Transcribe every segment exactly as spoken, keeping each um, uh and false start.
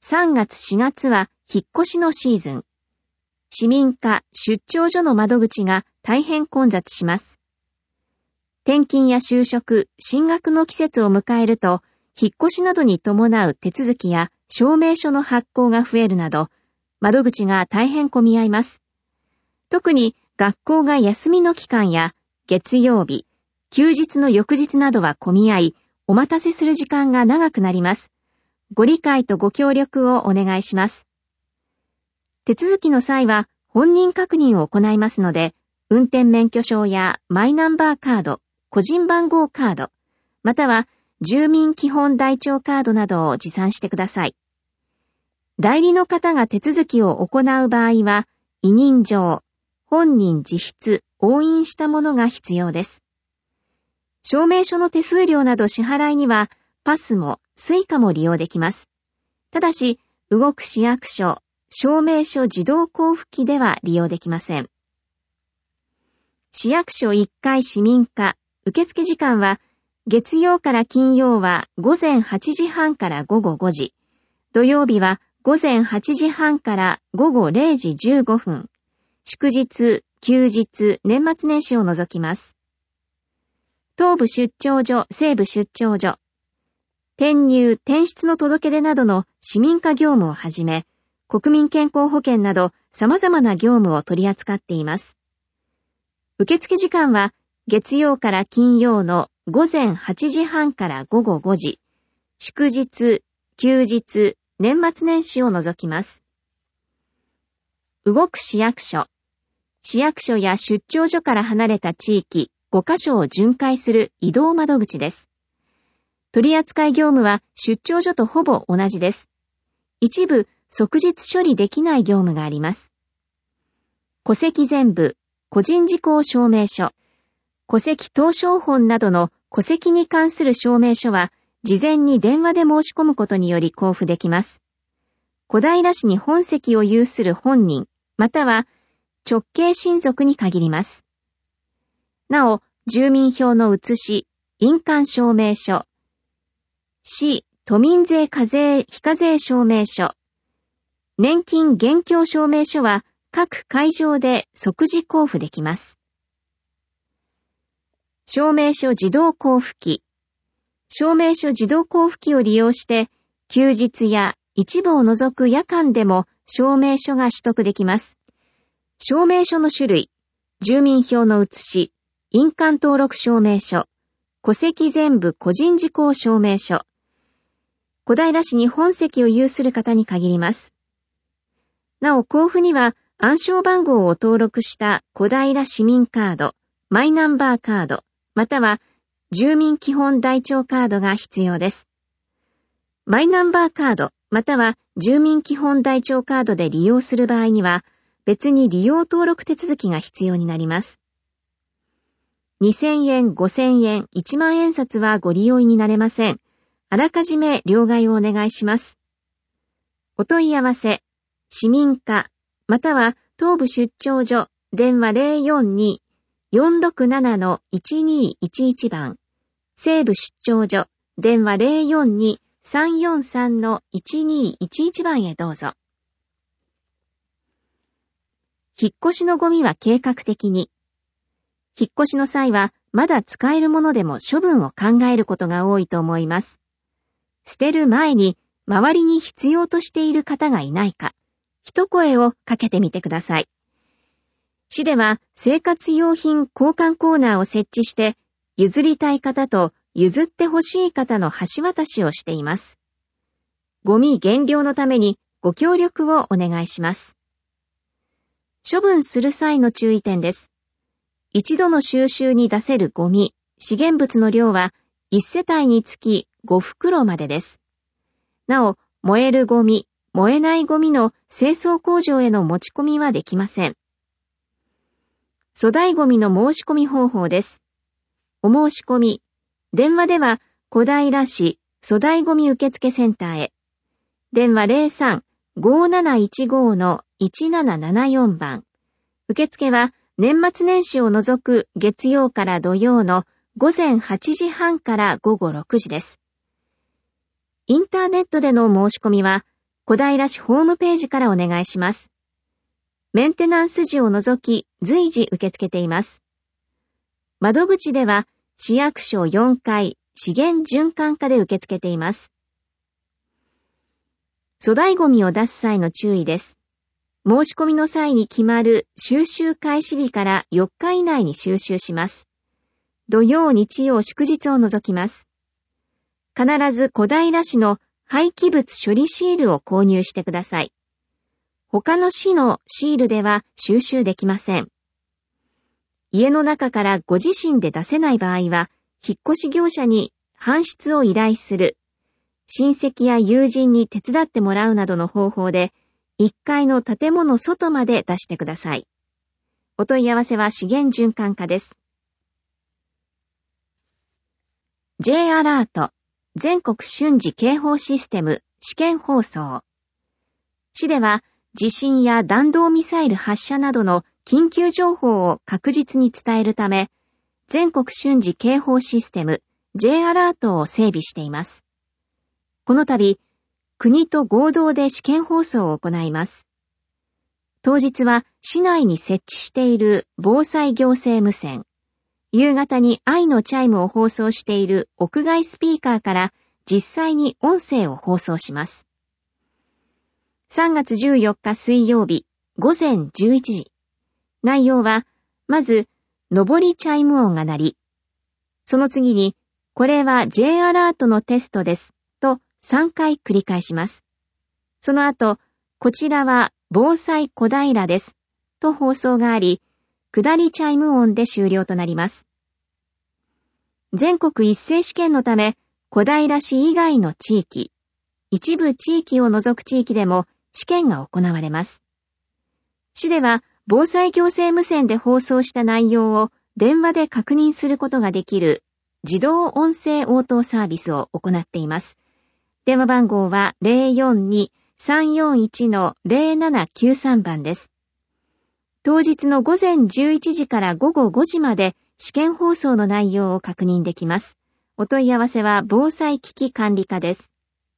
さんがつしがつは引っ越しのシーズン。市民課出張所の窓口が大変混雑します。転勤や就職、進学の季節を迎えると、引っ越しなどに伴う手続きや証明書の発行が増えるなど、窓口が大変混み合います。特に学校が休みの期間や月曜日、休日の翌日などは混み合い、お待たせする時間が長くなります。ご理解とご協力をお願いします。手続きの際は本人確認を行いますので、運転免許証やマイナンバーカード、個人番号カード、または住民基本台帳カードなどを持参してください。代理の方が手続きを行う場合は、委任状、本人自筆、押印したものが必要です。証明書の手数料など支払いには、パスもスイカも利用できます。ただし、動く市役所、証明書自動交付機では利用できません。市役所いっかい市民課、受付時間は、月曜から金曜はごぜんはちじはんからごごごじ、土曜日はごぜんはちじはんからごごれいじじゅうごふん、祝日、休日、年末年始を除きます。東部出張所、西部出張所、転入、転出の届け出などの市民課業務をはじめ、国民健康保険など様々な業務を取り扱っています。受付時間は月曜から金曜のごぜんはちじはんからごごごじ、祝日、休日、年末年始を除きます。動く市役所。市役所や出張所から離れた地域ごかしょを巡回する移動窓口です。取扱業務は出張所とほぼ同じです。一部即日処理できない業務があります。戸籍全部、個人事項証明書、戸籍謄証本などの戸籍に関する証明書は事前に電話で申し込むことにより交付できます。小平市に本籍を有する本人、または直系親族に限ります。なお、住民票の写し、印鑑証明書、市都民税課税非課税証明書、年金現況証明書は各会場で即時交付できます。証明書自動交付機。証明書自動交付機を利用して、休日や一部を除く夜間でも証明書が取得できます。証明書の種類、住民票の写し、印鑑登録証明書、戸籍全部個人事項証明書。小平市に本籍を有する方に限ります。なお、交付には暗証番号を登録した小平市民カード、マイナンバーカード、または住民基本台帳カードが必要です。マイナンバーカード、または住民基本台帳カードで利用する場合には、別に利用登録手続きが必要になります。にせんえん、ごせんえん、いちまんえん札はご利用になれません。あらかじめ両替をお願いします。お問い合わせ、市民課、または東部出張所、電話 ゼロよんに よんろくなな いちにいちいち 番、西部出張所、電話 ゼロよんに さんよんさん いちにいちいち 番へどうぞ。引っ越しのゴミは計画的に。引っ越しの際は、まだ使えるものでも処分を考えることが多いと思います。捨てる前に、周りに必要としている方がいないか、一声をかけてみてください。市では、生活用品交換コーナーを設置して、譲りたい方と譲ってほしい方の橋渡しをしています。ゴミ減量のためにご協力をお願いします。処分する際の注意点です。一度の収集に出せるゴミ、資源物の量はいち世帯につきごふくろまでです。なお、燃えるゴミ、燃えないゴミの清掃工場への持ち込みはできません。粗大ゴミの申し込み方法です。お申し込み、電話では小平市粗大ゴミ受付センターへ。電話 ゼロさん ごーなないちご いちななななよん 番。受付は年末年始を除く月曜から土曜のごぜんはちじはんからごごろくじです。インターネットでの申し込みは、 小平市ホームページからお願いします。メンテナンス時を除き随時受け付けています。窓口では市役所よんかい資源循環課で受け付けています。粗大ゴミを出す際の注意です。申し込みの際に決まる収集開始日からよっか以内に収集します。土曜、日曜、祝日を除きます。必ず小平市の廃棄物処理シールを購入してください。他の市のシールでは収集できません。家の中からご自身で出せない場合は、引っ越し業者に搬出を依頼する、親戚や友人に手伝ってもらうなどの方法で、いっかいの建物外まで出してください。お問い合わせは資源循環課です。J アラート、全国瞬時警報システム、試験放送。市では、地震や弾道ミサイル発射などの緊急情報を確実に伝えるため、全国瞬時警報システム J アラートを整備しています。この度、国と合同で試験放送を行います。当日は市内に設置している防災行政無線、夕方に愛のチャイムを放送している屋外スピーカーから実際に音声を放送します。さんがつじゅうよっか水曜日ごぜんじゅういちじ。内容は、まず、上りチャイム音が鳴り、その次に、これは J アラートのテストです、とさんかい繰り返します。その後、こちらは防災小平です、と放送があり、下りチャイム音で終了となります。全国一斉試験のため、小平市以外の地域、一部地域を除く地域でも試験が行われます。市では、防災行政無線で放送した内容を電話で確認することができる自動音声応答サービスを行っています。電話番号は ゼロよんに さんよんいち の ゼロななきゅうさん 番です。当日のごぜんじゅういちじからごごごじまで試験放送の内容を確認できます。お問い合わせは防災危機管理課です。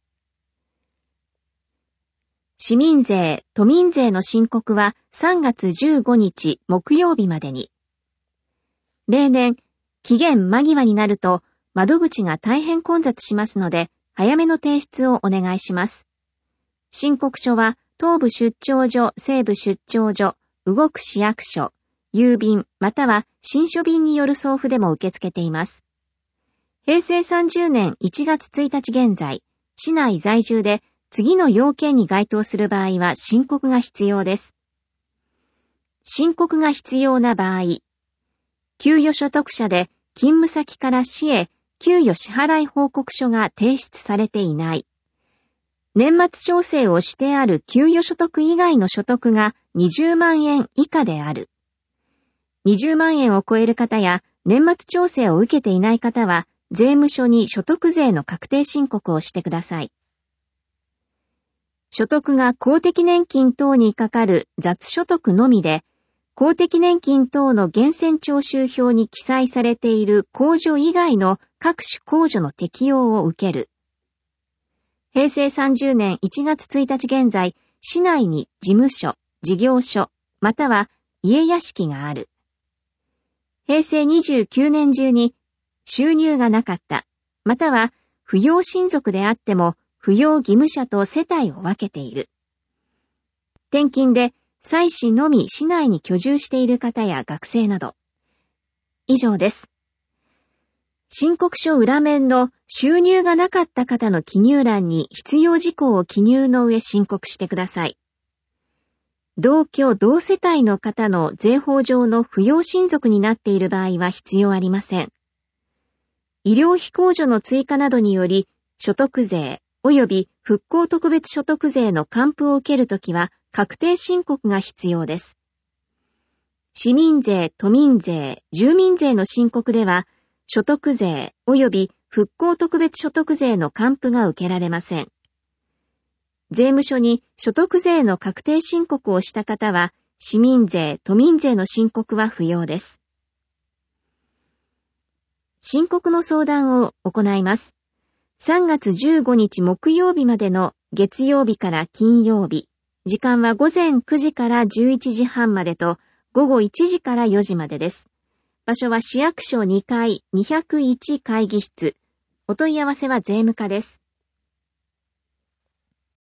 市民税、都民税の申告はさんがつじゅうごにち木曜日までに。例年、期限間際になると窓口が大変混雑しますので、早めの提出をお願いします。申告書は東部出張所、西部出張所、動く市役所、郵便または信書便による送付でも受け付けています。へいせいさんじゅうねんいちがつついたち現在、市内在住で次の要件に該当する場合は申告が必要です。申告が必要な場合、給与所得者で勤務先から市へ給与支払い報告書が提出されていない。年末調整をしてある給与所得以外の所得がにじゅうまんえん以下である。にじゅうまんえんを超える方や年末調整を受けていない方は税務署に所得税の確定申告をしてください。所得が公的年金等にかかる雑所得のみで、公的年金等の源泉徴収票に記載されている控除以外の各種控除の適用を受ける。へいせいさんじゅうねんいちがつついたち現在、市内に事務所、事業所、または家屋敷がある。へいせいにじゅうきゅうねん中に収入がなかった、または扶養親族であっても、扶養義務者と世帯を分けている。転勤で妻子のみ市内に居住している方や学生など。以上です。申告書裏面の収入がなかった方の記入欄に必要事項を記入の上申告してください。同居同世帯の方の税法上の扶養親族になっている場合は必要ありません。医療費控除の追加などにより所得税、及び復興特別所得税の還付を受けるときは確定申告が必要です。市民税、都民税、住民税の申告では所得税及び復興特別所得税の還付が受けられません。税務署に所得税の確定申告をした方は市民税、都民税の申告は不要です。申告の相談を行います。さんがつじゅうごにち木曜日までの月曜日から金曜日。時間は午前くじからじゅういちじはんまでと、午後いちじからよじまでです。場所は市役所にかいにひゃくいち会議室。お問い合わせは税務課です。